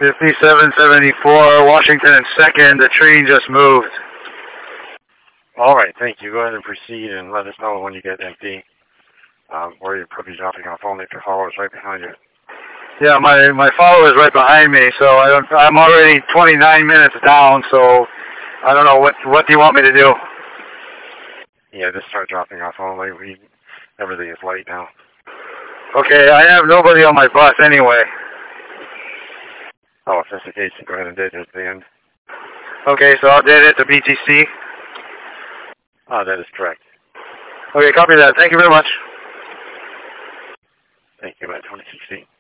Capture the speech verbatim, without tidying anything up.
fifty-seven seventy-four, Washington and second. The train just moved. All right, thank you. Go ahead and proceed and let us know when you get empty. Um, where you're probably dropping off only if your follower's right behind you. Yeah, my my follower's right behind me, so I don't, I'm already twenty-nine minutes down. So I don't know what what do you want me to do? Yeah, just start dropping off only. We everything is late now. Okay, I have nobody on my bus anyway. Oh, if that's the case, go ahead and date it at the end. Okay, so I'll date it to B T C. Ah, that is correct. Okay, copy that. Thank you very much. Thank you, about twenty sixteen.